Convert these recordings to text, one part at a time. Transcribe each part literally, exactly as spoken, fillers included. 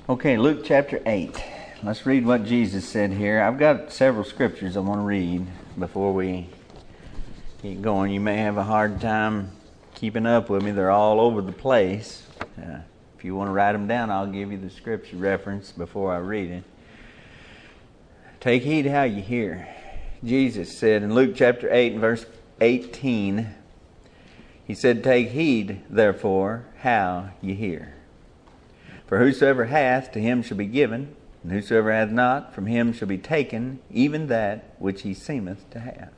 Okay, Luke chapter eight. Let's read what Jesus said here. I've got several scriptures I want to read before we get going. You may have a hard time keeping up with me. They're all over the place. Uh, if you want to write them down, I'll give you the scripture reference before I read it. Take heed how you hear. Jesus said in Luke chapter eight and verse eighteen, He said, "Take heed, therefore, how you hear. For whosoever hath, to him shall be given, and whosoever hath not, from him shall be taken, even that which he seemeth to have."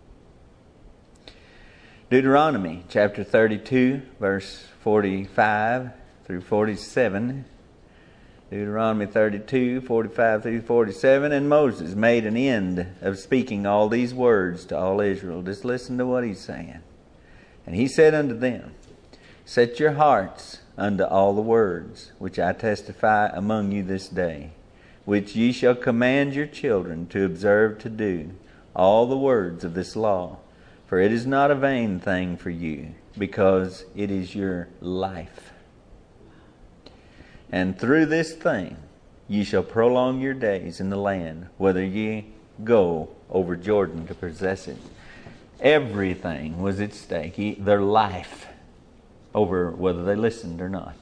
Deuteronomy chapter thirty-two, verse forty-five through forty-seven. Deuteronomy thirty-two, forty-five through forty-seven. And Moses made an end of speaking all these words to all Israel. Just listen to what he's saying. And he said unto them, "Set your hearts unto all the words which I testify among you this day, which ye shall command your children to observe to do, all the words of this law. For it is not a vain thing for you, because it is your life. And through this thing ye shall prolong your days in the land, whether ye go over Jordan to possess it." Everything was at stake. He, their life over whether they listened or not.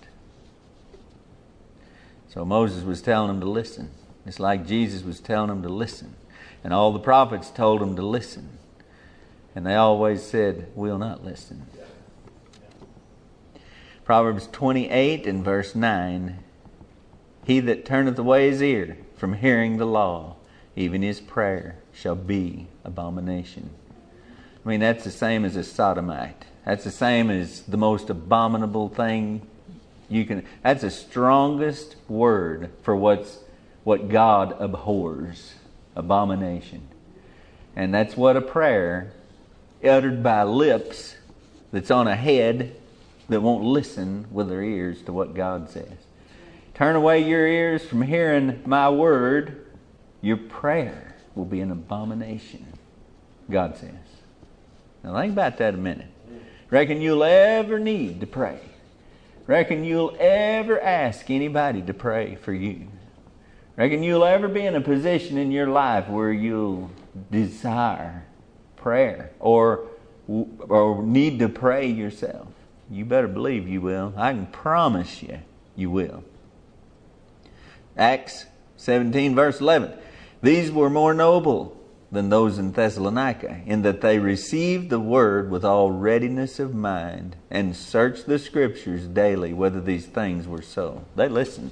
So Moses was telling them to listen. It's like Jesus was telling them to listen. And all the prophets told them to listen. And they always said, "We'll not listen." Proverbs twenty-eight and verse nine. "He that turneth away his ear from hearing the law, even his prayer shall be abomination." I mean, that's the same as a sodomite. That's the same as the most abominable thing you can... That's the strongest word for what's what God abhors. Abomination. And that's what a prayer uttered by lips that's on a head that won't listen with their ears to what God says. Turn away your ears from hearing my word, your prayer will be an abomination, God says. Now think about that a minute. Reckon you'll ever need to pray. Reckon you'll ever ask anybody to pray for you. Reckon you'll ever be in a position in your life where you'll desire prayer or, or need to pray yourself. You better believe you will. I can promise you, you will. Acts seventeen verse eleven. "These were more noble than those in Thessalonica, in that they received the word with all readiness of mind, and searched the scriptures daily whether these things were so." They listened.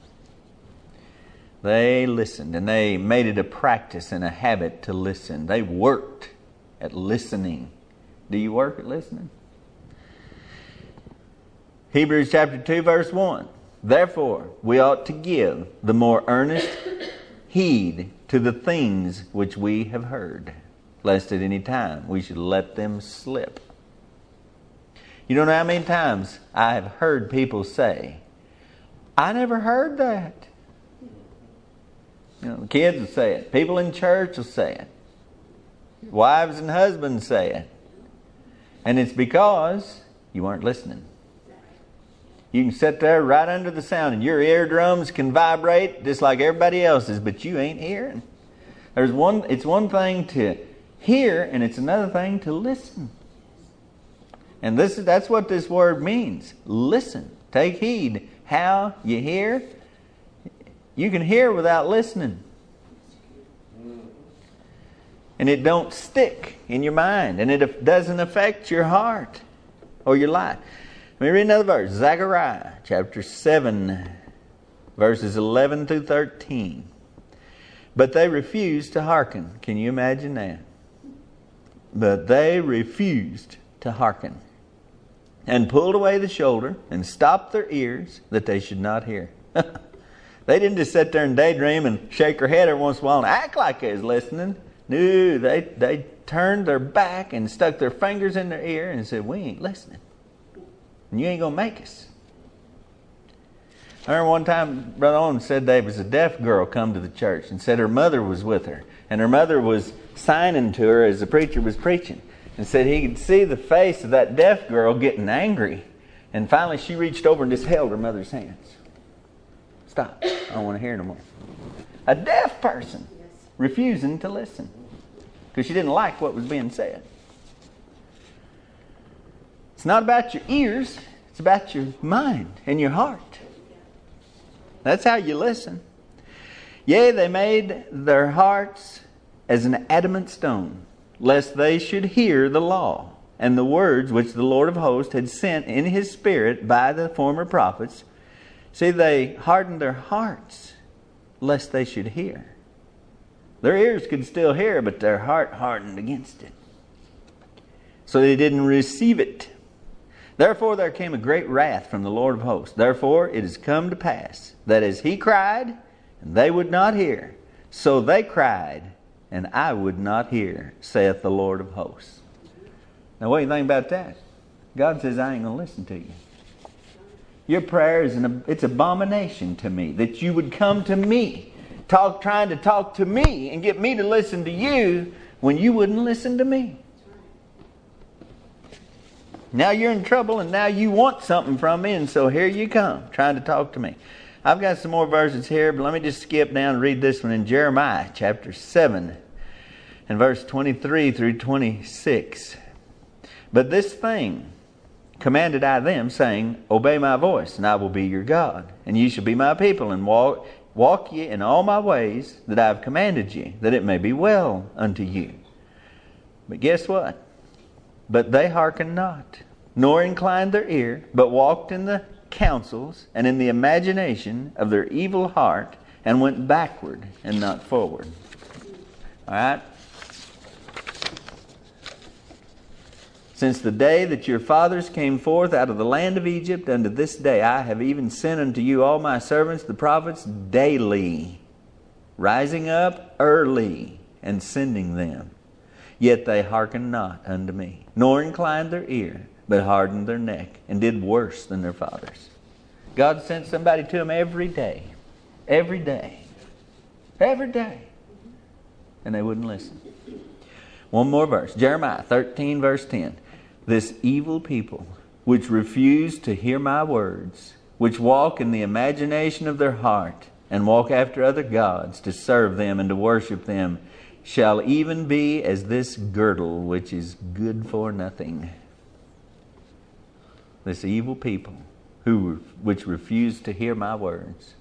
They listened, and they made it a practice and a habit to listen. They worked at listening. Do you work at listening? Hebrews chapter two verse one. "Therefore we ought to give the more earnest heed to the things which we have heard, lest at any time we should let them slip." You don't know how many times I have heard people say, "I never heard that." You know, kids will say it. People in church will say it. Wives and husbands say it. And it's because you weren't listening. You can sit there right under the sound and your eardrums can vibrate just like everybody else's, but you ain't hearing. There's one, it's one thing to hear and it's another thing to listen. And this is, that's what this word means. Listen. Take heed how you hear. You can hear without listening. And it don't stick in your mind. And it doesn't affect your heart or your life. Let me read another verse. Zechariah chapter seven, verses eleven through thirteen. "But they refused to hearken." Can you imagine that? "But they refused to hearken, and pulled away the shoulder, and stopped their ears, that they should not hear." They didn't just sit there and daydream and shake their head every once in a while and act like they was listening. No, they, they turned their back and stuck their fingers in their ear and said, "We ain't listening. And you ain't going to make us." I remember one time Brother Owen said there was a deaf girl come to the church and said her mother was with her. And her mother was signing to her as the preacher was preaching. And said he could see the face of that deaf girl getting angry. And finally she reached over and just held her mother's hands. Stop. I don't want to hear no more. A deaf person refusing to listen because she didn't like what was being said. It's not about your ears. It's about your mind and your heart. That's how you listen. Yea, they made their hearts as an adamant stone, lest they should hear the law and the words which the Lord of hosts had sent in His Spirit by the former prophets. See, they hardened their hearts, lest they should hear. Their ears could still hear, but their heart hardened against it. So they didn't receive it. Therefore there came a great wrath from the Lord of hosts. Therefore it has come to pass that as He cried, and they would not hear, so they cried, and I would not hear, saith the Lord of hosts. Now what do you think about that? God says, I ain't going to listen to you. Your prayer is an it's abomination to me that you would come to me, talk, trying to talk to me and get me to listen to you when you wouldn't listen to me. Now you're in trouble and now you want something from me, and so here you come trying to talk to me. I've got some more verses here, but let me just skip down and read this one in Jeremiah chapter seven and verse twenty-three through twenty-six. But this thing commanded I them, saying, Obey my voice, and I will be your God, and ye shall be my people, and walk, walk ye in all my ways that I have commanded you, that it may be well unto you. But guess what? But they hearkened not, nor inclined their ear, but walked in the counsels and in the imagination of their evil heart, and went backward and not forward. All right? Since the day that your fathers came forth out of the land of Egypt unto this day, I have even sent unto you all my servants, the prophets, daily, rising up early and sending them. Yet they hearkened not unto me, nor inclined their ear, but hardened their neck, and did worse than their fathers. God sent somebody to them every day. Every day. Every day. And they wouldn't listen. One more verse. Jeremiah thirteen verse ten. This evil people, which refuse to hear my words, which walk in the imagination of their heart, and walk after other gods to serve them and to worship them, shall even be as this girdle which is good for nothing. This evil people who which refuse to hear my words.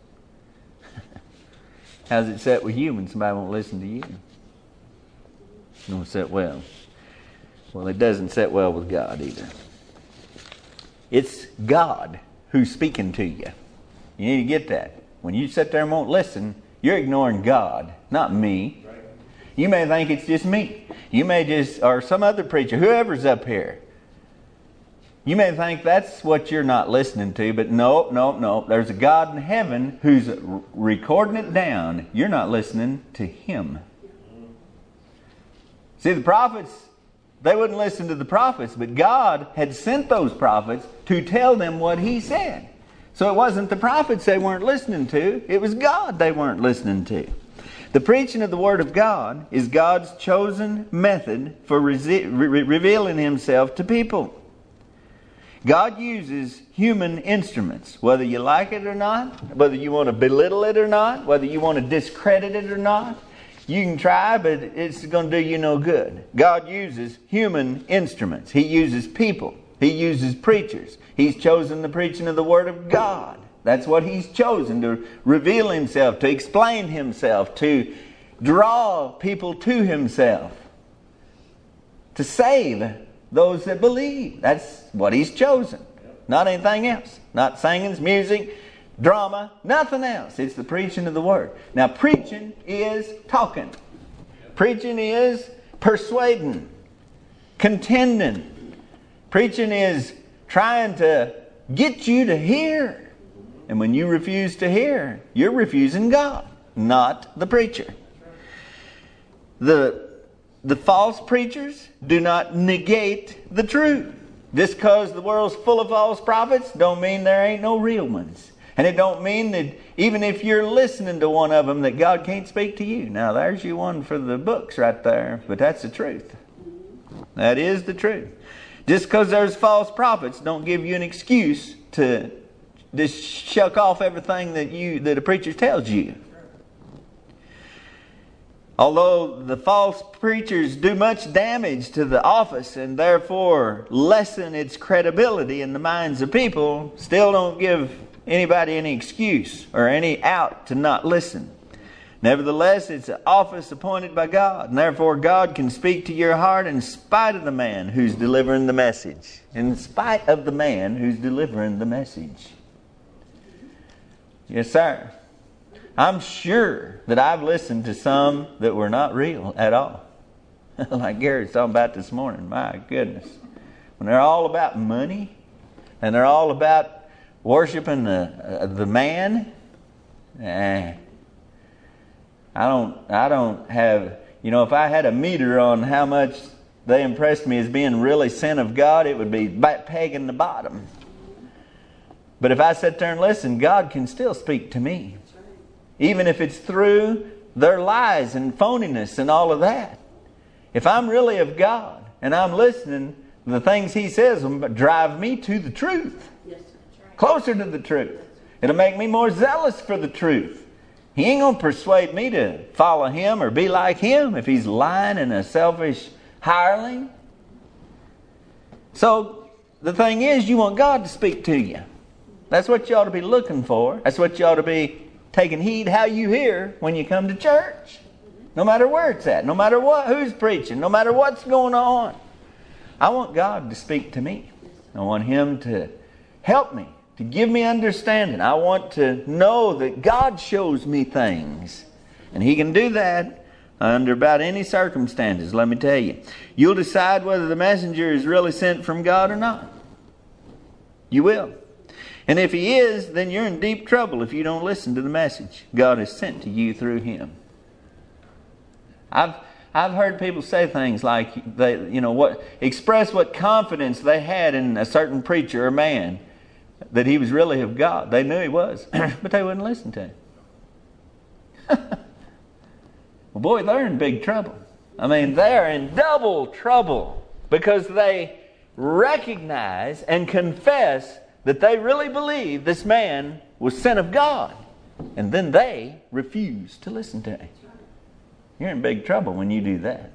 How's it set with you when somebody won't listen to you? It don't set well. Well, it doesn't set well with God either. It's God who's speaking to you. You need to get that. When you sit there and won't listen, you're ignoring God, not me. You may think it's just me. You may just, or some other preacher, whoever's up here. You may think that's what you're not listening to, but no, no, no. There's a God in heaven who's recording it down. You're not listening to Him. See, the prophets, they wouldn't listen to the prophets, but God had sent those prophets to tell them what He said. So it wasn't the prophets they weren't listening to. It was God they weren't listening to. The preaching of the Word of God is God's chosen method for re- re- revealing Himself to people. God uses human instruments, whether you like it or not, whether you want to belittle it or not, whether you want to discredit it or not. You can try, but it's going to do you no good. God uses human instruments. He uses people. He uses preachers. He's chosen the preaching of the Word of God. That's what He's chosen, to reveal Himself, to explain Himself, to draw people to Himself, to save those that believe. That's what He's chosen. Not anything else. Not singing, music, drama, nothing else. It's the preaching of the Word. Now, preaching is talking. Preaching is persuading, contending. Preaching is trying to get you to hear. And when you refuse to hear, you're refusing God, not the preacher. The, the false preachers do not negate the truth. Just because the world's full of false prophets don't mean there ain't no real ones. And it don't mean that even if you're listening to one of them that God can't speak to you. Now there's you one for the books right there. But that's the truth. That is the truth. Just because there's false prophets don't give you an excuse to just shuck off everything that you that a preacher tells you. Although the false preachers do much damage to the office and therefore lessen its credibility in the minds of people, still don't give anybody any excuse or any out to not listen. Nevertheless, it's an office appointed by God, and therefore God can speak to your heart in spite of the man who's delivering the message. In spite of the man who's delivering the message. Yes, sir. I'm sure that I've listened to some that were not real at all. Like Gary's talking about this morning. My goodness. When they're all about money and they're all about worshiping the uh, the man, eh, I don't I don't have, you know, if I had a meter on how much they impressed me as being really sin of God, it would be pegging the bottom. But if I sit there and listen, God can still speak to me. Even if it's through their lies and phoniness and all of that. If I'm really of God and I'm listening, the things He says will drive me to the truth. Yes, right. Closer to the truth. It'll make me more zealous for the truth. He ain't going to persuade me to follow Him or be like Him if He's lying and a selfish hireling. So the thing is, you want God to speak to you. That's what you ought to be looking for. That's what you ought to be taking heed how you hear when you come to church. No matter where it's at. No matter what, who's preaching. No matter what's going on. I want God to speak to me. I want Him to help me. To give me understanding. I want to know that God shows me things. And He can do that under about any circumstances, let me tell you. You'll decide whether the messenger is really sent from God or not. You will. And if he is, then you're in deep trouble if you don't listen to the message God has sent to you through him. I've I've heard people say things like they you know what express what confidence they had in a certain preacher or man that he was really of God. They knew he was, but they wouldn't listen to him. Well, boy, they're in big trouble. I mean, they're in double trouble because they recognize and confess that they really believe this man was sent of God. And then they refuse to listen to him. You're in big trouble when you do that.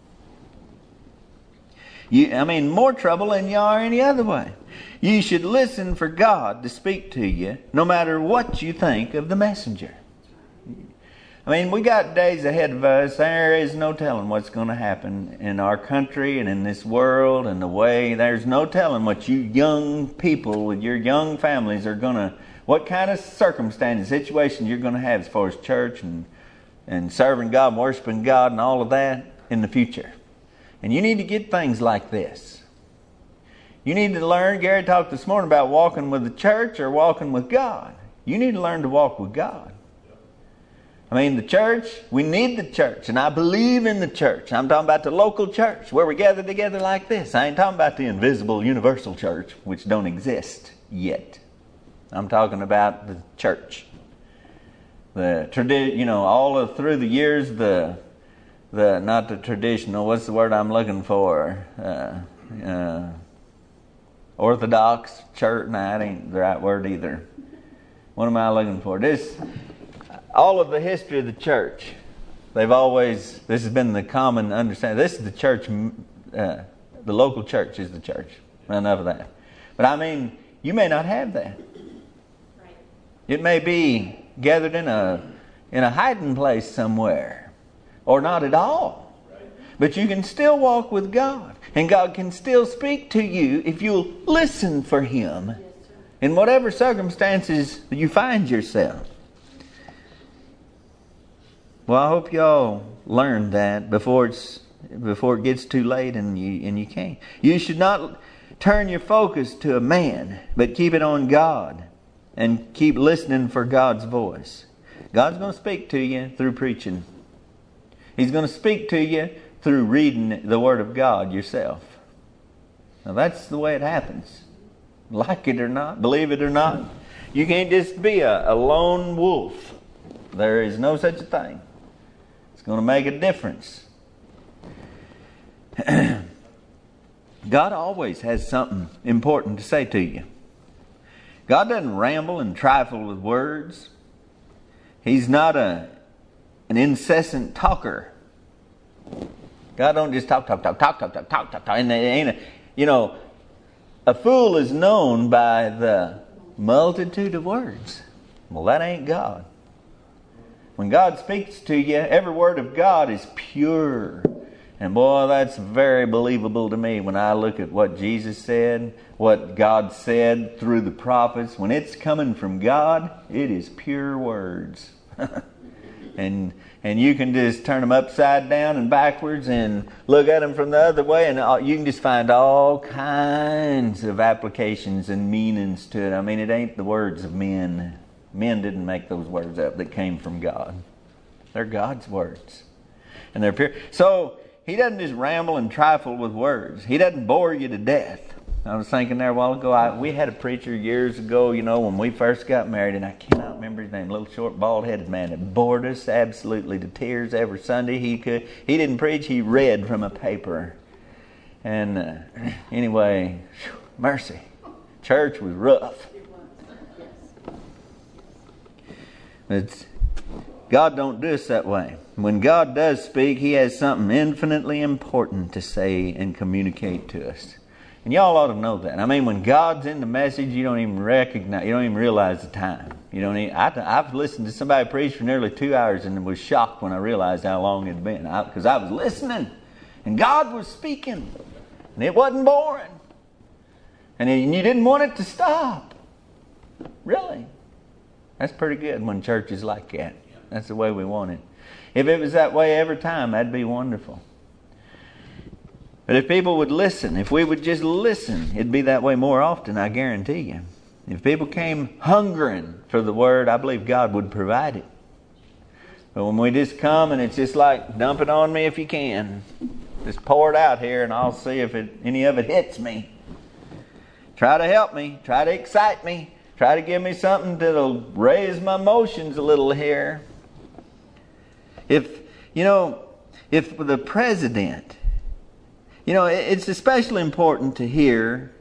You, I mean, more trouble than you are any other way. You should listen for God to speak to you no matter what you think of the messenger. I mean, we got days ahead of us. There is no telling what's going to happen in our country and in this world and the way. There's no telling what you young people with your young families are going to, what kind of circumstances, situations you're going to have as far as church and, and serving God and worshiping God and all of that in the future. And you need to get things like this. You need to learn, Gary talked this morning about walking with the church or walking with God. You need to learn to walk with God. I mean, the church, we need the church, and I believe in the church. I'm talking about the local church where we gather together like this. I ain't talking about the invisible universal church, which don't exist yet. I'm talking about the church. The tradi- you know, all of, through the years, the the not the traditional. What's the word I'm looking for? Uh, uh, Orthodox church. No, that ain't the right word either. What am I looking for? This. All of the history of the church, they've always, this has been the common understanding. This is the church, uh, the local church is the church. Enough of that. But I mean, you may not have that. Right. It may be gathered in a in a hiding place somewhere, or not at all. Right. But you can still walk with God, and God can still speak to you if you'll listen for Him, yes, in whatever circumstances you find yourself. Well, I hope y'all learn that before it's before it gets too late and you and you can't. You should not turn your focus to a man, but keep it on God and keep listening for God's voice. God's going to speak to you through preaching. He's going to speak to you through reading the Word of God yourself. Now that's the way it happens. Like it or not, believe it or not, you can't just be a, a lone wolf. There is no such a thing. It's going to make a difference. God always has something important to say to you. God doesn't ramble and trifle with words. He's not a an incessant talker. God don't just talk, talk, talk, talk, talk, talk, talk, talk, talk. And it ain't a, you know, a fool is known by the multitude of words. Well, that ain't God. When God speaks to you, every word of God is pure. And boy, that's very believable to me when I look at what Jesus said, what God said through the prophets. When it's coming from God, it is pure words. and and you can just turn them upside down and backwards and look at them from the other way, and all, you can just find all kinds of applications and meanings to it. I mean, it ain't the words of men. Men didn't make those words up. That came from God. They're God's words. And they're pure. So, He doesn't just ramble and trifle with words. He doesn't bore you to death. I was thinking there a while ago, I, we had a preacher years ago, you know, when we first got married, and I cannot remember his name, a little short, bald-headed man that bored us absolutely to tears every Sunday he could. He didn't preach, he read from a paper. And uh, anyway, whew, mercy. Church was rough. But God don't do us that way. When God does speak, He has something infinitely important to say and communicate to us. And y'all ought to know that. I mean, when God's in the message, you don't even recognize, you don't even realize the time. You don't even, I, I've listened to somebody preach for nearly two hours and was shocked when I realized how long it had been. Because I, I was listening, and God was speaking, and it wasn't boring. And, it, and you didn't want it to stop. Really. That's pretty good when church is like that. That's the way we want it. If it was that way every time, that'd be wonderful. But if people would listen, if we would just listen, it'd be that way more often, I guarantee you. If people came hungering for the Word, I believe God would provide it. But when we just come and it's just like, dump it on me if you can. Just pour it out here and I'll see if it, any of it hits me. Try to help me. Try to excite me. Try to give me something that'll raise my emotions a little here. If, you know, if the president, you know, it's especially important to hear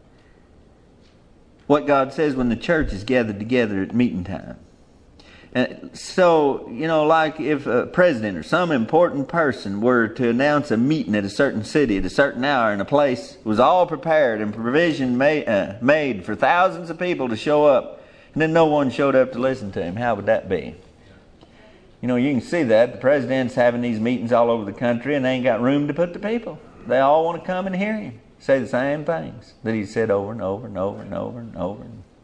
what God says when the church is gathered together at meeting time. And so, you know, like if a president or some important person were to announce a meeting at a certain city at a certain hour and a place was all prepared and provision made, uh, made for thousands of people to show up, and then no one showed up to listen to him, how would that be? You know, you can see that. The president's having these meetings all over the country and they ain't got room to put the people. They all want to come and hear him say the same things that he said over and over and over and over and over.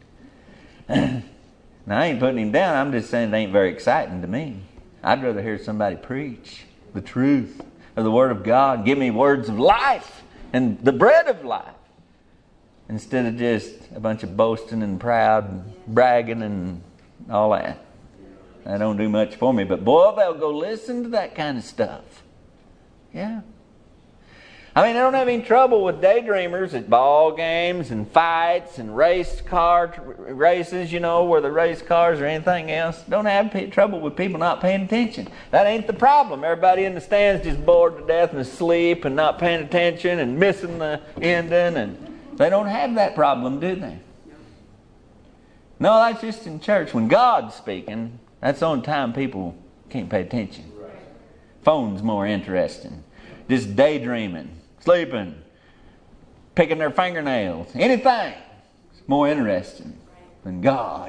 Now, I ain't putting him down. I'm just saying it ain't very exciting to me. I'd rather hear somebody preach the truth of the Word of God. Give me words of life and the bread of life. Instead of just a bunch of boasting and proud and bragging and all that. That don't do much for me. But boy, they'll go listen to that kind of stuff. Yeah. I mean, they don't have any trouble with daydreamers at ball games and fights and race car races, you know, where the race cars or anything else. Don't have p- trouble with people not paying attention. That ain't the problem. Everybody in the stands just bored to death and asleep and not paying attention and missing the ending. And they don't have that problem, do they? No, that's just in church. When God's speaking, that's the only time people can't pay attention. Phone's more interesting. Just daydreaming. Sleeping, picking their fingernails, anything is more interesting than God.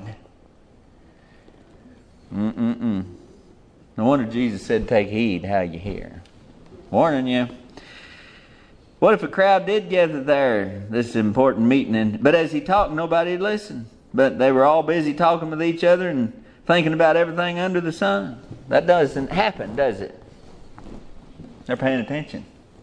Mm-mm-mm. No wonder Jesus said, take heed how you hear. Warning you. What if a crowd did gather there, this important meeting, and, but as he talked, nobody would listen. But they were all busy talking with each other and thinking about everything under the sun. That doesn't happen, does it? They're paying attention.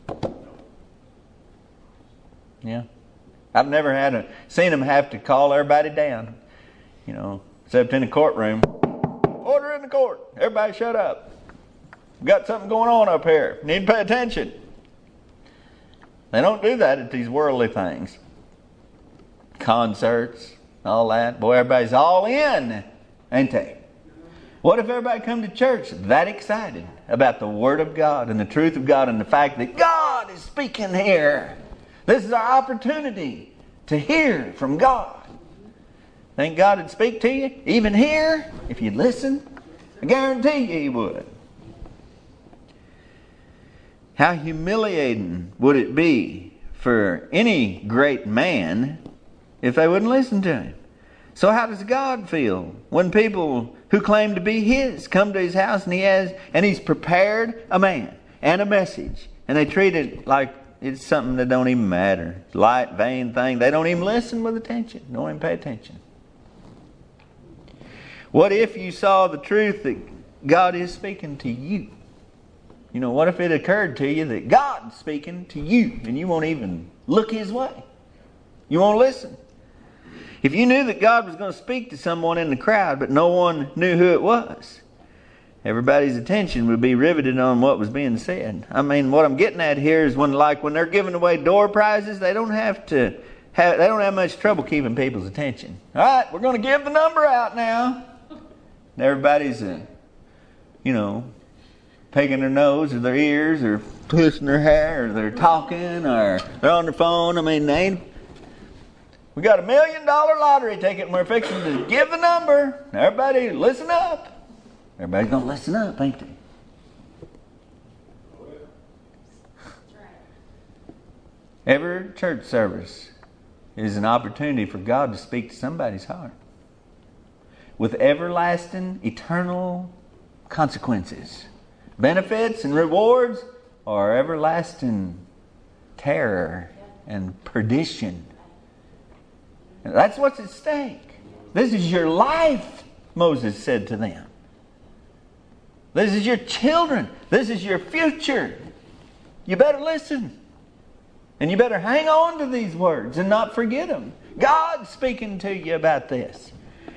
Yeah, I've never had a seen them have to call everybody down, you know, except in a courtroom. Order in the court. Everybody shut up. We've got something going on up here. Need to pay attention. They don't do that at these worldly things. Concerts, all that. Boy, everybody's all in, ain't they? What if everybody come to church that excited about the Word of God and the truth of God and the fact that God is speaking here? This is our opportunity to hear from God. Think God would speak to you, even here, if you'd listen? I guarantee you He would. How humiliating would it be for any great man if they wouldn't listen to Him? So how does God feel when people who claim to be His come to His house and He has and He's prepared a man and a message, and they treat it like it's something that don't even matter, light, vain thing? They don't even listen with attention, don't even pay attention. What if you saw the truth that God is speaking to you? You know, what if it occurred to you that God's speaking to you and you won't even look His way? You won't listen. If you knew that God was going to speak to someone in the crowd, but no one knew who it was, everybody's attention would be riveted on what was being said. I mean, what I'm getting at here is when, like, when they're giving away door prizes, they don't have to have, they don't have much trouble keeping people's attention. All right, we're going to give the number out now. And everybody's, uh, you know, picking their nose or their ears or twisting their hair or they're talking or they're on their phone. I mean, they ain't. We got a million dollar lottery ticket and we're fixing to give the number. Everybody listen up. Everybody's going to listen up, ain't they? Every church service is an opportunity for God to speak to somebody's heart with everlasting, eternal consequences. Benefits and rewards, or everlasting terror and perdition. And that's what's at stake. This is your life, Moses said to them. This is your children. This is your future. You better listen. And you better hang on to these words and not forget them. God's speaking to you about this.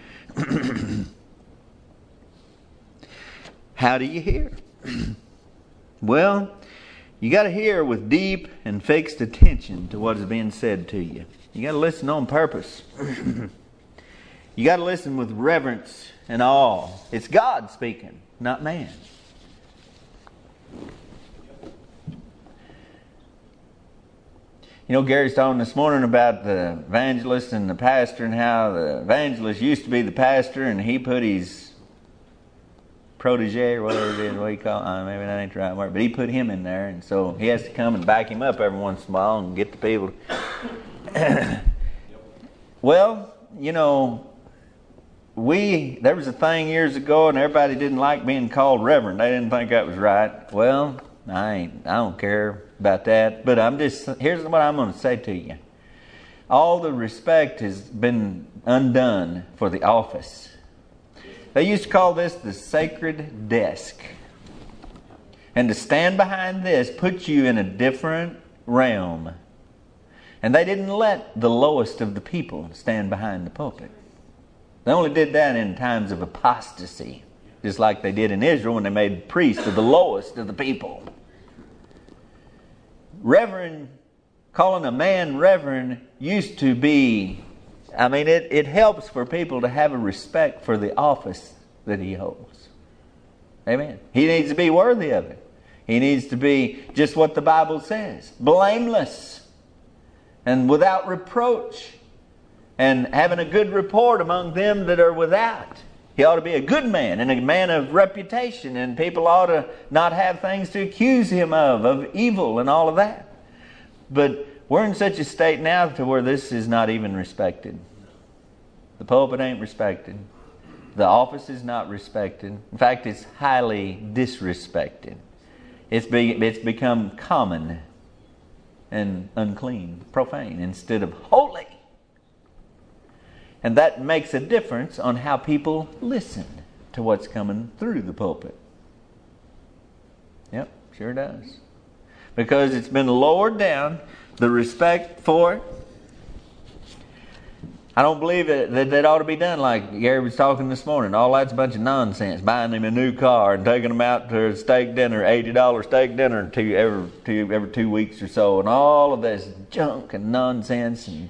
How do you hear? Well, you got to hear with deep and fixed attention to what is being said to you. You got to listen on purpose. You got to listen with reverence and awe. It's God speaking, not man. You know, Gary's talking this morning about the evangelist and the pastor and how the evangelist used to be the pastor and he put his protege or whatever it is, what you call it, uh, maybe that ain't the right word, but he put him in there, and so he has to come and back him up every once in a while and get the people. Well, you know, we there was a thing years ago and everybody didn't like being called reverend. They didn't think that was right. Well, I ain't I don't care about that, but I'm just here's what I'm going to say to you. All the respect has been undone for the office. They used to call this the sacred desk. And to stand behind this puts you in a different realm. And they didn't let the lowest of the people stand behind the pulpit. They only did that in times of apostasy, just like they did in Israel when they made priests of the lowest of the people. Reverend, calling a man reverend used to be, I mean, it, it helps for people to have a respect for the office that he holds. Amen. He needs to be worthy of it. He needs to be just what the Bible says, blameless and without reproach, and having a good report among them that are without. He ought to be a good man and a man of reputation, and people ought to not have things to accuse him of, of evil and all of that. But we're in such a state now to where this is not even respected. The pulpit ain't respected. The office is not respected. In fact, it's highly disrespected. It's, be, it's become common and unclean, profane, instead of holy. And that makes a difference on how people listen to what's coming through the pulpit. Yep, sure does. Because it's been lowered down, the respect for it. I don't believe it, that that ought to be done like Gary was talking this morning. All that's a bunch of nonsense. Buying them a new car and taking them out to a steak dinner, eighty dollars steak dinner two, every, two, every two weeks or so. And all of this junk and nonsense. And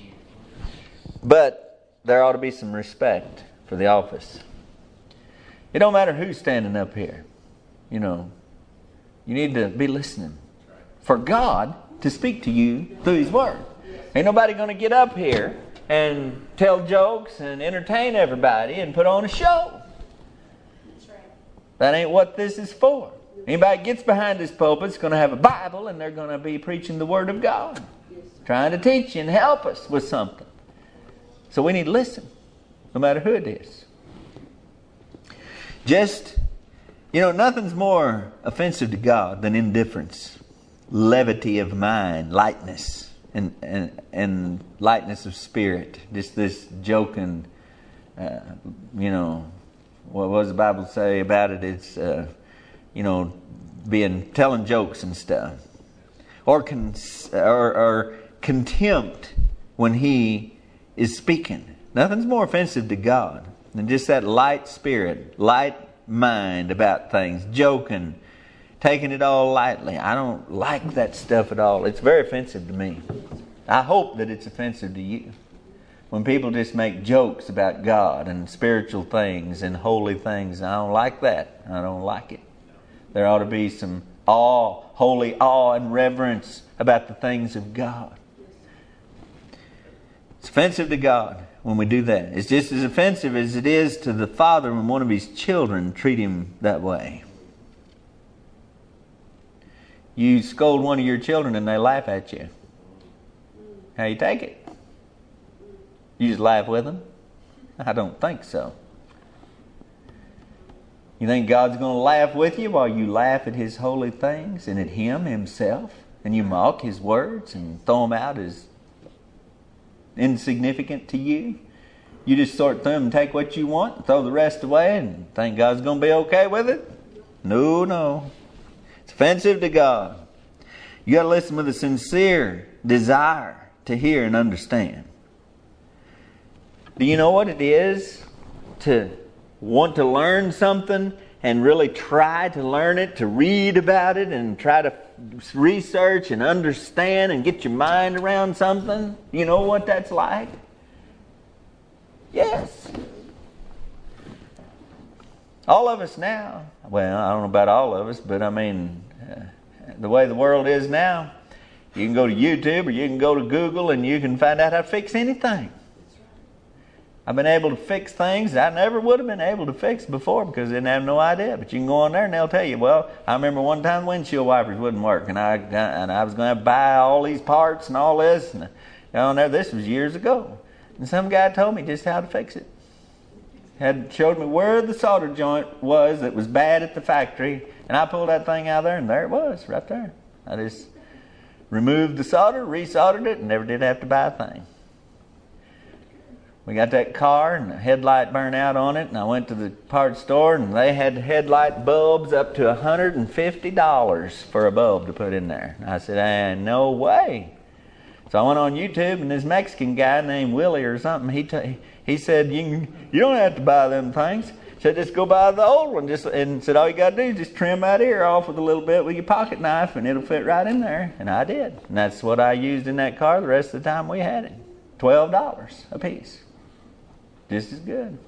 But there ought to be some respect for the office. It don't matter who's standing up here. You know, you need to be listening for God to speak to you through His Word. Ain't nobody going to get up here and tell jokes and entertain everybody and put on a show. That's right. That ain't what this is for. Anybody gets behind this pulpit is going to have a Bible, and they're going to be preaching the Word of God, Yes. trying to teach you and help us with something. So we need to listen, no matter who it is. Just, you know, nothing's more offensive to God than indifference, levity of mind, lightness, and and, and lightness of spirit. Just this joking, uh, you know, what does the Bible say about it? It's, uh, you know, being telling jokes and stuff, or, con- or or contempt when He is speaking. Nothing's more offensive to God than just that light spirit, light mind about things, joking, taking it all lightly. I don't like that stuff at all. It's very offensive to me. I hope that it's offensive to you. When people just make jokes about God and spiritual things and holy things, I don't like that. I don't like it. There ought to be some awe, holy awe and reverence about the things of God. It's offensive to God when we do that. It's just as offensive as it is to the father when one of his children treat him that way. You scold one of your children and they laugh at you. How you take it? You just laugh with them? I don't think so. You think God's going to laugh with you while you laugh at His holy things and at Him Himself, and you mock His words and throw them out as insignificant to you? You just sort through them and take what you want and throw the rest away and think God's going to be okay with it? No, no. It's offensive to God. You got to listen with a sincere desire to hear and understand. Do you know what it is to want to learn something and really try to learn it, to read about it and try to research and understand and get your mind around something? You know what that's like? Yes. All of us now, well, I don't know about all of us, but I mean, uh, the way the world is now, you can go to YouTube or you can go to Google and you can find out how to fix anything. I've been able to fix things I never would have been able to fix before because I didn't have no idea. But you can go on there and they'll tell you, well, I remember one time windshield wipers wouldn't work and I and I was going to buy all these parts and all this. And on there, this was years ago. And some guy told me just how to fix it. Had showed me where the solder joint was that was bad at the factory. And I pulled that thing out of there and there it was, right there. I just removed the solder, resoldered it, and never did have to buy a thing. We got that car and the headlight burned out on it, and I went to the parts store and they had headlight bulbs up to one hundred fifty dollars for a bulb to put in there. And I said, ah, no way. So I went on YouTube and this Mexican guy named Willie or something, he t- he said, you can, you don't have to buy them things. He said, just go buy the old one. Just and said, all you got to do is just trim that ear off with a little bit with your pocket knife and it'll fit right in there. And I did. And that's what I used in that car the rest of the time we had it. twelve dollars a piece. Just as good.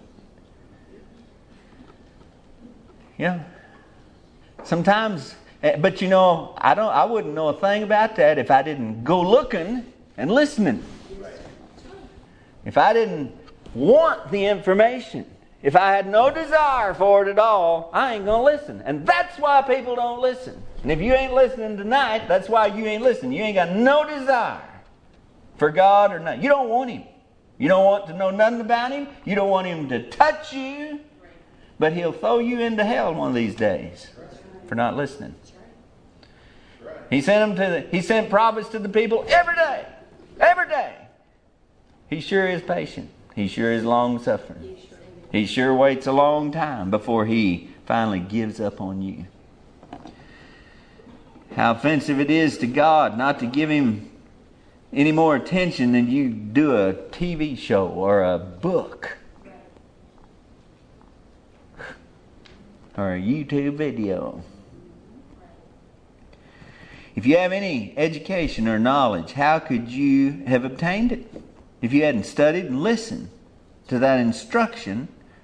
Yeah. Sometimes, but you know, I don't. I wouldn't know a thing about that if I didn't go looking and listening. If I didn't want the information, if I had no desire for it at all, I ain't gonna listen. And that's why people don't listen. And if you ain't listening tonight, that's why you ain't listening. You ain't got no desire for God or nothing. You don't want Him. You don't want to know nothing about Him. You don't want Him to touch you. But He'll throw you into hell one of these days for not listening. He sent them to the, He sent prophets to the people every day. Every day. He sure is patient. He sure is long-suffering. He sure waits a long time before He finally gives up on you. How offensive it is to God not to give Him any more attention than you do a T V show or a book or a YouTube video. If you have any education or knowledge, how could you have obtained it if you hadn't studied and listened to that instruction?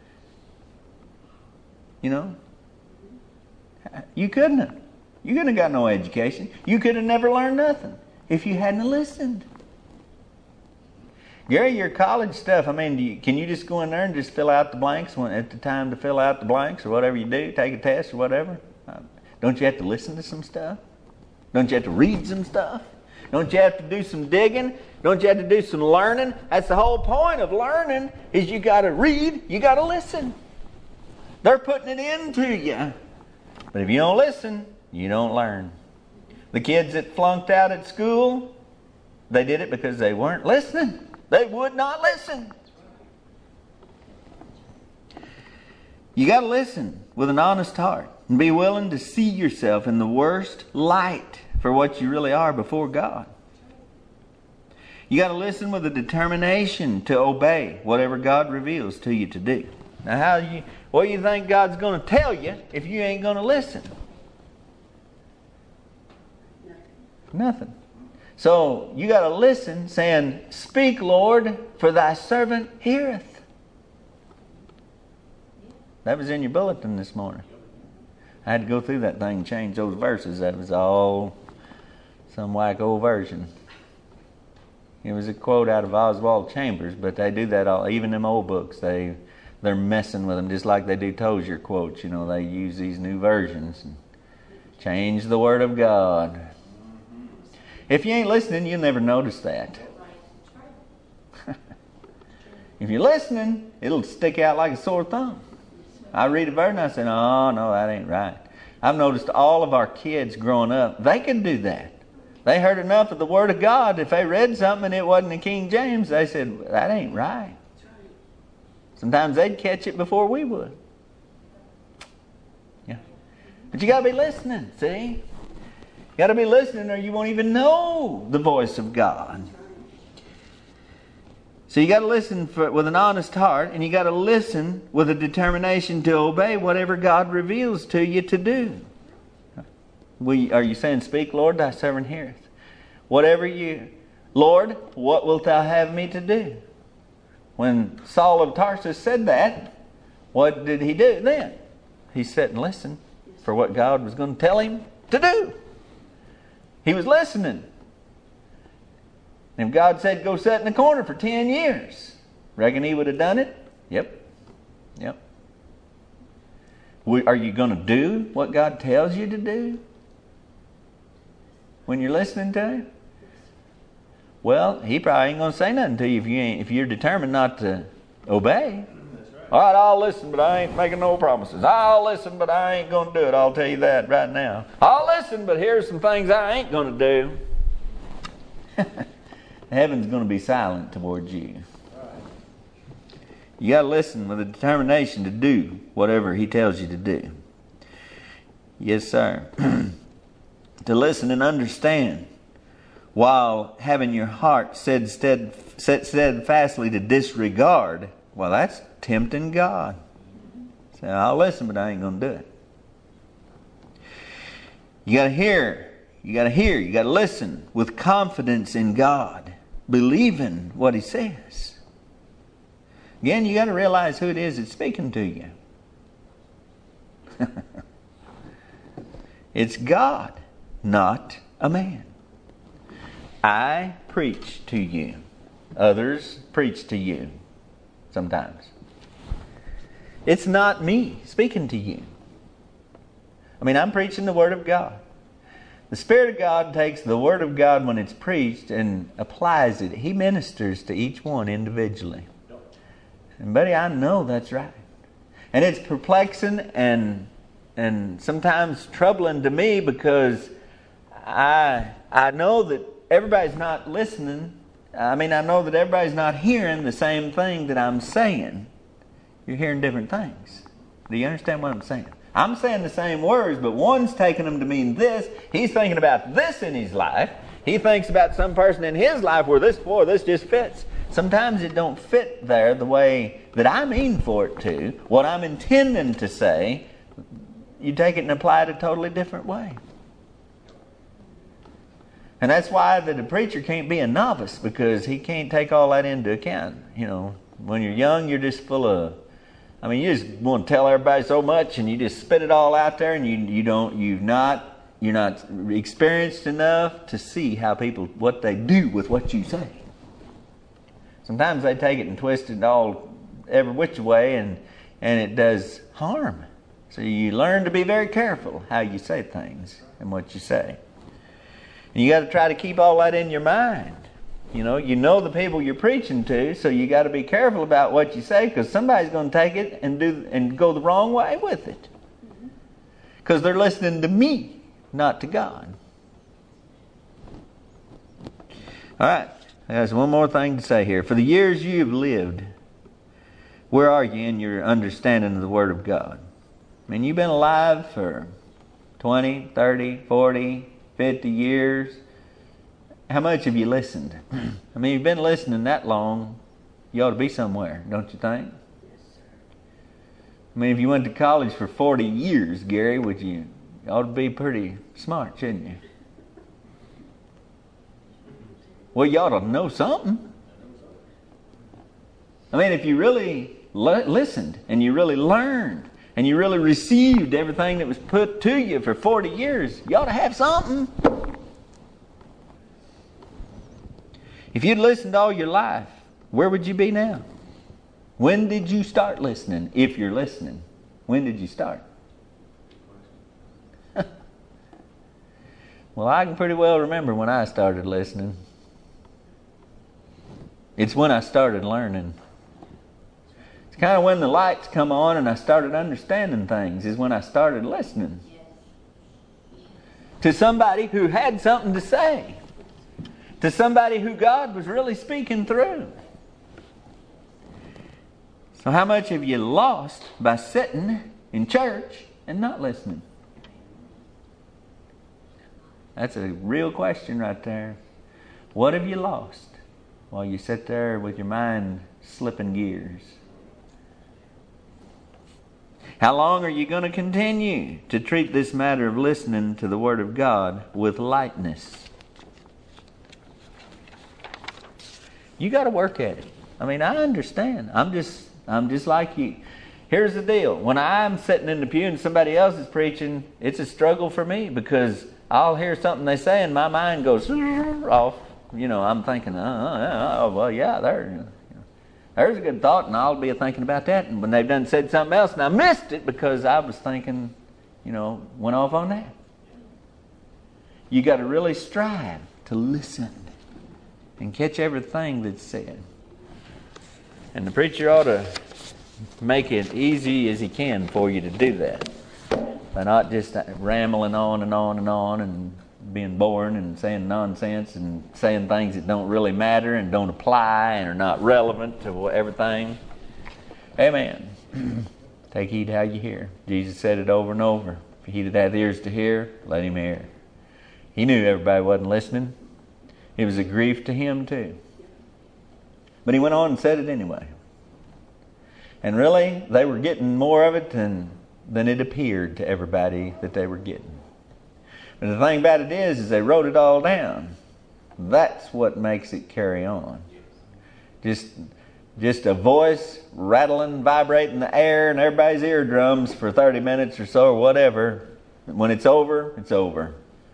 You know, you couldn't have. You couldn't have got no education. You could have never learned nothing if you hadn't listened. Gary, your college stuff, I mean, do you, can you just go in there and just fill out the blanks when at the time to fill out the blanks or whatever you do, take a test or whatever? Uh, don't you have to listen to some stuff? Don't you have to read some stuff? Don't you have to do some digging? Don't you have to do some learning? That's the whole point of learning, is you got to read, you got to listen. They're putting it into you. But if you don't listen, you don't learn. The kids that flunked out at school, they did it because they weren't listening. They would not listen. You got to listen with an honest heart and be willing to see yourself in the worst light for what you really are before God. You got to listen with a determination to obey whatever God reveals to you to do. Now, how you, what do you think God's going to tell you if you ain't going to listen? Nothing. So you got to listen, saying, "Speak, Lord, for thy servant heareth." That was in your bulletin this morning. I had to go through that thing and change those verses. That was all some wacko version. It was a quote out of Oswald Chambers, but they do that all. Even them old books, they they're messing with them just like they do Tozier quotes. You know, they use these new versions and change the Word of God. If you ain't listening, you'll never notice that. If you're listening, it'll stick out like a sore thumb. I read a verse and I say, "Oh, no, that ain't right." I've noticed all of our kids growing up, they can do that. They heard enough of the Word of God. If they read something and it wasn't in King James, they said, "That ain't right." Sometimes they'd catch it before we would. Yeah. But you got to be listening, see? You got to be listening or you won't even know the voice of God. So you got to listen for, with an honest heart, and you got to listen with a determination to obey whatever God reveals to you to do. We, are you saying, "Speak, Lord, thy servant heareth"? Whatever you, "Lord, what wilt thou have me to do?" When Saul of Tarsus said that, what did he do then? He sat and listened for what God was going to tell him to do. He was listening. And if God said, "Go sit in the corner for ten years, reckon he would have done it? Yep. Yep. Are you going to do what God tells you to do when you're listening to him? Well, he probably ain't going to say nothing to you if you ain't, if you're determined not to obey. That's right. "All right, I'll listen, but I ain't making no promises. I'll listen, but I ain't going to do it. I'll tell you that right now. I'll listen, but here's some things I ain't going to do." Heaven's going to be silent towards you. You got to listen with a determination to do whatever he tells you to do. Yes, sir. To listen and understand while having your heart set, stead, set steadfastly to disregard, well, that's tempting God. Say, "I'll listen, but I ain't going to do it." You got to hear. You got to hear. You got to listen with confidence in God, believing what he says. Again, you got to realize who it is that's speaking to you. It's God, not a man. I preach to you. Others preach to you sometimes. It's not me speaking to you. I mean, I'm preaching the Word of God. The Spirit of God takes the Word of God when it's preached and applies it. He ministers to each one individually. And buddy, I know that's right. And it's perplexing and and sometimes troubling to me because I I know that everybody's not listening. I mean, I know that everybody's not hearing the same thing that I'm saying. You're hearing different things. Do you understand what I'm saying? I'm saying the same words, but one's taking them to mean this. He's thinking about this in his life. He thinks about some person in his life where this, boy, this just fits. Sometimes it don't fit there the way that I mean for it to. What I'm intending to say, you take it and apply it a totally different way. And that's why that a preacher can't be a novice, because he can't take all that into account. You know, when you're young, you're just full of, I mean, you just want to tell everybody so much, and you just spit it all out there, and you you don't you've not you're not experienced enough to see how people what they do with what you say. Sometimes they take it and twist it all every which way, and, and it does harm. So you learn to be very careful how you say things and what you say. And you got to try to keep all that in your mind. You know, you know the people you're preaching to, so you got to be careful about what you say, because somebody's going to take it and do and go the wrong way with it. Because they're listening to me, not to God. All right, there's one more thing to say here. For the years you've lived, where are you in your understanding of the Word of God? I mean, you've been alive for twenty, thirty, forty, fifty years. How much have you listened? I mean, you've been listening that long, you ought to be somewhere, don't you think? I mean, if you went to college for forty years, Gary, would you, you ought to be pretty smart, shouldn't you? Well, you ought to know something. I mean, if you really le- listened and you really learned and you really received everything that was put to you for forty years, you ought to have something. If you'd listened all your life, where would you be now? When did you start listening, if you're listening? When did you start? Well, I can pretty well remember when I started listening. It's when I started learning. It's kind of when the lights come on and I started understanding things, is when I started listening. To somebody who had something to say. To somebody who God was really speaking through. So how much have you lost by sitting in church and not listening? That's a real question right there. What have you lost while you sit there with your mind slipping gears? How long are you going to continue to treat this matter of listening to the Word of God with lightness? You got to work at it. I mean, I understand. I'm just I'm just like you. Here's the deal. When I'm sitting in the pew and somebody else is preaching, it's a struggle for me, because I'll hear something they say and my mind goes off. You know, I'm thinking, oh, oh well, yeah, there, there's a good thought, and I'll be thinking about that. And when they've done said something else and I missed it because I was thinking, you know, went off on that. You got to really strive to listen and catch everything that's said. And the preacher ought to make it easy as he can for you to do that. By not just rambling on and on and on and being boring and saying nonsense and saying things that don't really matter and don't apply and are not relevant to everything. Amen. Take heed how you hear. Jesus said it over and over. If he that hath ears to hear, let him hear. He knew everybody wasn't listening. It was a grief to him too. But he went on and said it anyway. And really, they were getting more of it than, than it appeared to everybody that they were getting. But the thing about it is, is they wrote it all down. That's what makes it carry on. Just, just a voice rattling, vibrating the air in everybody's eardrums for thirty minutes or so or whatever. When it's over, it's over.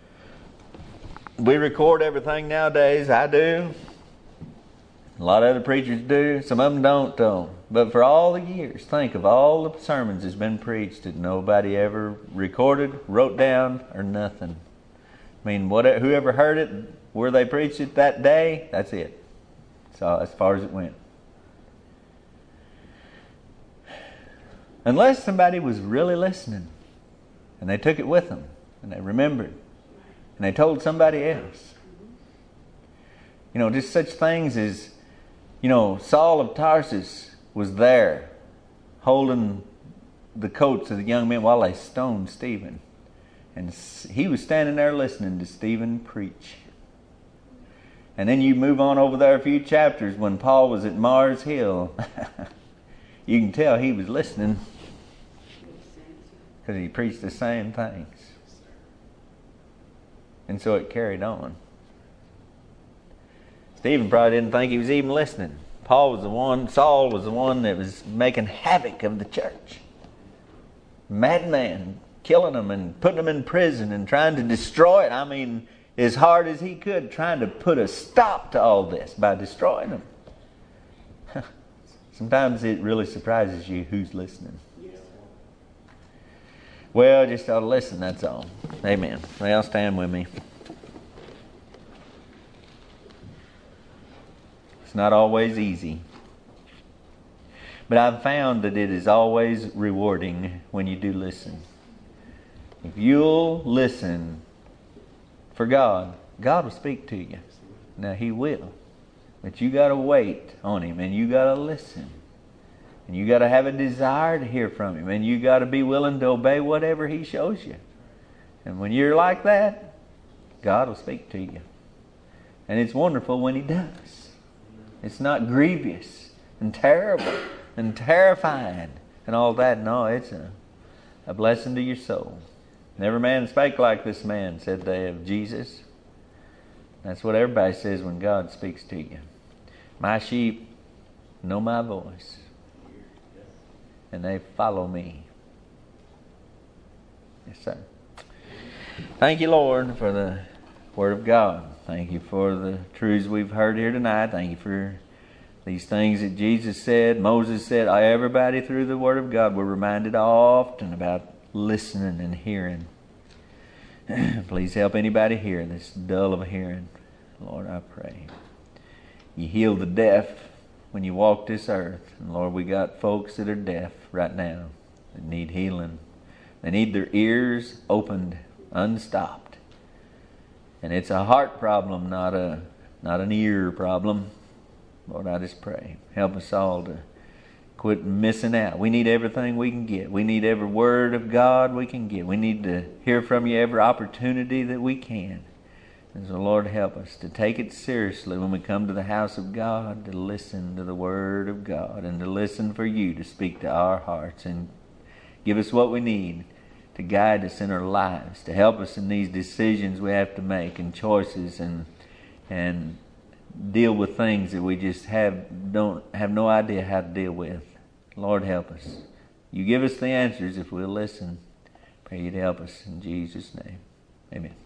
We record everything nowadays. I do. A lot of other preachers do. Some of them don't, though. But for all the years, think of all the sermons that's been preached that nobody ever recorded, wrote down, or nothing. I mean, whatever, whoever heard it, where they preached it that day, that's it. So as far as it went. Unless somebody was really listening, and they took it with them, and they remembered, and they told somebody else. You know, just such things as, you know, Saul of Tarsus was there holding the coats of the young men while they stoned Stephen. And he was standing there listening to Stephen preach. And then you move on over there a few chapters when Paul was at Mars Hill. You can tell he was listening because he preached the same things. And so it carried on. Stephen probably didn't think he was even listening. Paul was the one, Saul was the one that was making havoc of the church. Madman, killing them and putting them in prison and trying to destroy it. I mean, as hard as he could, trying to put a stop to all this by destroying them. Sometimes it really surprises you who's listening. Well, just ought to listen, that's all. Amen. Well, stand with me. It's not always easy. But I've found that it is always rewarding when you do listen. If you'll listen for God, God will speak to you. Now, He will. But you got to wait on Him, and you got to listen. And you got to have a desire to hear from Him, and you got to be willing to obey whatever He shows you. And when you're like that, God will speak to you. And it's wonderful when He does. It's not grievous and terrible and terrifying and all that. No, it's a, a blessing to your soul. Never man spake like this man, said they of Jesus. That's what everybody says when God speaks to you. My sheep know my voice, and they follow me. Yes, sir. Thank you, Lord, for the Word of God. Thank you for the truths we've heard here tonight. Thank you for these things that Jesus said, Moses said. Everybody through the Word of God, we're reminded often about listening and hearing. Please help anybody here that's dull of hearing. Lord, I pray. You heal the deaf when you walk this earth. And Lord, we got folks that are deaf right now that need healing. They need their ears opened, unstopped. And it's a heart problem, not a not an ear problem. Lord, I just pray. Help us all to quit missing out. We need everything we can get. We need every word of God we can get. We need to hear from you every opportunity that we can. And so, Lord, help us to take it seriously when we come to the house of God, to listen to the Word of God and to listen for you to speak to our hearts and give us what we need to guide us in our lives, to help us in these decisions we have to make and choices and and deal with things that we just have don't have no idea how to deal with. Lord, help us. You give us the answers if we'll listen. Pray you to help us in Jesus' name. Amen.